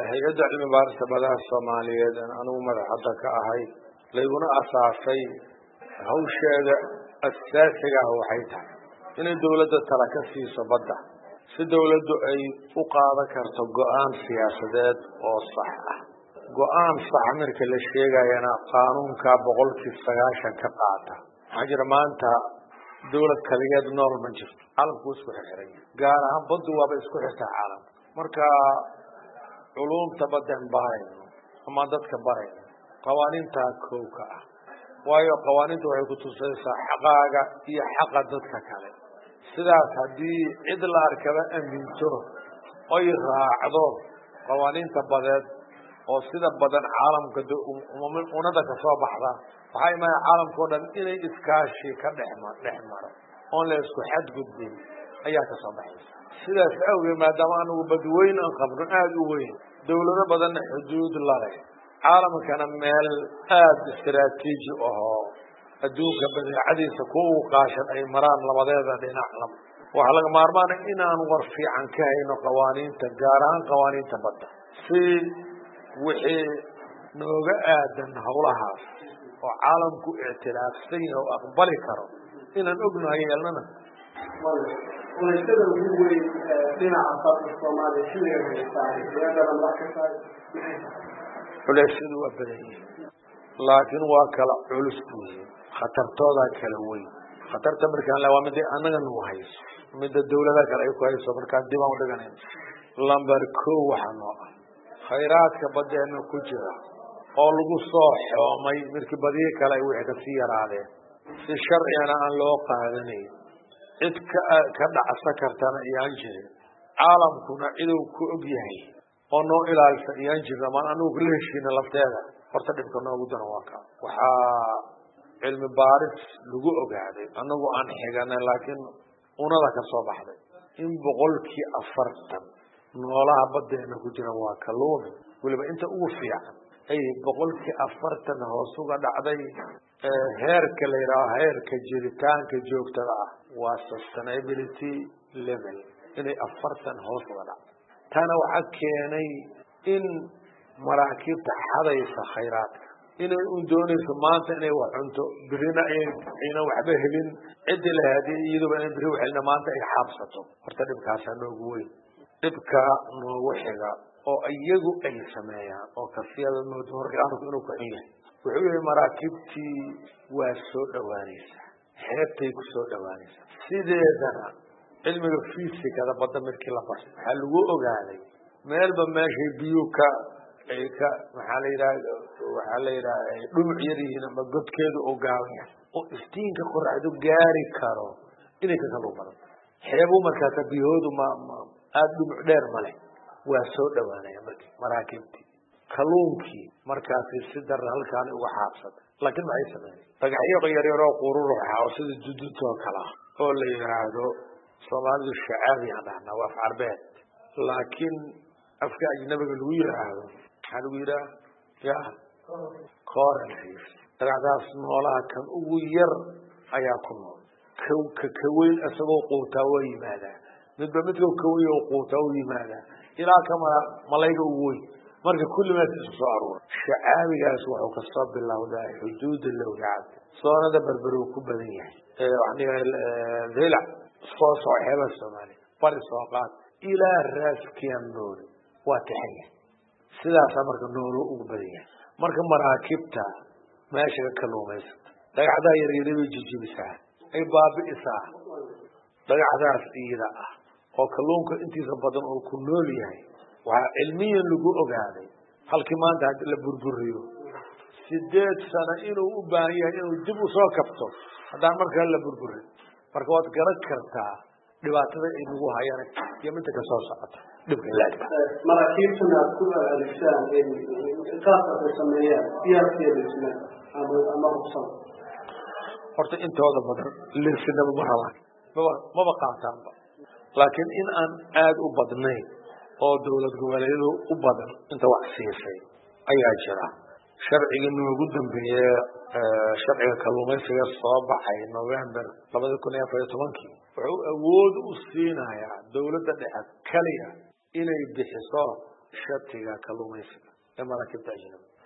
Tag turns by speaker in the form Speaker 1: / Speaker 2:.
Speaker 1: hay-adda cilmi baarista badaha Soomaaliyeed anigu madaxda ka ahay layguna asaasay hawsheeda asaasiga ah waxay tahay inay dawladda tala ka siiso badda si dawladdu ay u qaadan karto go'aan siyaasadeed oo sax ah go'aan sax marka la sheegayana qaanuunka 90% ka qaata waxaa jira maanta dawlad kaligeed nool ma jirto caalamku isku xiran gaar ahaan baddu waaba isku xirtaa caalamka marka علوم تبدأ بارين أما ذاتك بارين قوانين تاكوكا وايو قوانين توحي كتوسيسا حقاقا هي حقا ذاتك كالي سيدات هدي عدل أركبا أمينتو أي راعدو قوانين تبدأ وسيدة بدن عالم كدو وندك صوبح ذا وحي ما عالم كودن إلي إسكاشي كنحمر أون ليسكو حد قدين أياك صباحي sidaas awgeed maadaama aanu badweyn aan qabno aad u weyn dawlado badan xuduud la leh caalamkana meel aad istiraatiiji ah adduunka badeecadiisa ku qaashan ay maraan labadeeda dhinac waxa laga maarmaan in aan war fiican ka hayno qawaaniinta gaar ahaan qawaaniinta badda si wixii nooga aadan hawlahaas oo caalamku ictiraafsan yahay oo aqbali karo inaan ognahay yeelnana
Speaker 2: ولكن هو لنا عصاب الصومالي شو يستعمل هذا الله كفاية
Speaker 1: وليس هو بدني لكن واكل علسته خطرتودا كلوي خطرت مركان لو مدي أنا نوهيس مد الدولة ذاك رأي كويس ومركان ديما ودقنين لامبر كو وحنا خيرات كبدي إنه كجرا قالوا صح وما يمرك بدي كلا يوحد السيارة عليه في الشرع أنا أن لو قاعدني إذ كذا عسكرتنا ينجر عالم كنا إذا كأبيه أنه إلى ينجر ما أنه كلش هنا لفتها فرتدب كنا وجدنا واقع وحا علم بارس لجوء قاعد أنه عن حجنا لكن أنا ذاك الصباح ده إن بقولك أفرتم ولا بدي أنه كجنا واقع لون ولا أنت أوفي أي بقولك أفرتم هو سوق دعدي هيرك ليرا هيرك جريتان كجوك ترى وsustainability level inay afartan hoos wada tana waxa keenay in maraakiibta xadaysa khayraadka inay u doonayso maanta inay wax cunto birina ayna waxba helin cid lahaadii iyadoo inay biri waxna maanta ay xabsato horta dhibkaas noogu weyn dhibka noogu xiga oo iyagu ay sameeyaan oo kafiyada horyaanku inuu ku xiyay wuxuu yahay maraakiibtii waa soo dhawaanaysa xeebtay ku soo dhawaanaysa sideedana cilmiga fiisikada badda markii la barto waxa lagu ogaaday meelba meeshay biyo ka waxa la yiraahdaa dhumuc yarihiin ama godkeedu oo gaaban yahay oo iftiinka qorraxdu gaari karo inay ka soo badan xeebu markaa ka biyoodu ma aad dhumuc dheer male waa soo dhawaanaya markii maraakiibtii kalluunkii markaas si dar halkaan uga xaabsada laakiin ma ay sameeyeen tagaxyo yar oo qurur oo sida jududto kala oo la yiraahdo Soomaalidu shacaabi hadana waa farbeed laakiin afka ajnabiga lagu yiraahdo waxa lagu yiraahdaa ya qoran tagadaas noolaha kan ugu yar ayaa ku nool ka weyn asagoo quuta way yimaada midba midka ka weyn oo quuta way yimaada ilaa kama malayga ugu weyn marka kulli ma soo aroor shacaabigaas wuxuu ka soo bilowdaa xuduud lawyaad soonada barbaru ku badan yahay waxaan leela soo xeeba Soomaali bari soo qaad ila raaskiyan nool waa taxaya sidaas marka nool ugu badan yahay marka maraakibta meesha kalluumaysa dagaxda yar yar way jijibisa ay baabiisa dagaxdaas iyada ah oo kalluunka intiisa badan oo ku nool yahay waa cilmiyan lagu ogaaday halkii maanta la burburiyo 8 sano inuu u baahan yahay inuu dib u soo kabto haddaan markaa la burburin marka waad garan kartaa dhibaatada ay ugu hayaan iyo mid ka soo socota dhibka laada
Speaker 2: maraakiibtuna ku alisaan in qaabka sameeyay siyaasadda ama hubsan
Speaker 1: horta intooda badan liisinaba ma qaataan laakiin in aan aad u badnayn oo dawlad goboleedyadu u badan inta wax siisay ayaa jira sharciga noogu dambeeyay sharciga kalluumaysiga soo baxay November 2014 wuxuu awood u siinayaa dawladda dhexe kaliya inay bixiso shatiga kalluumaysiga ee maraakiibta ajnabiga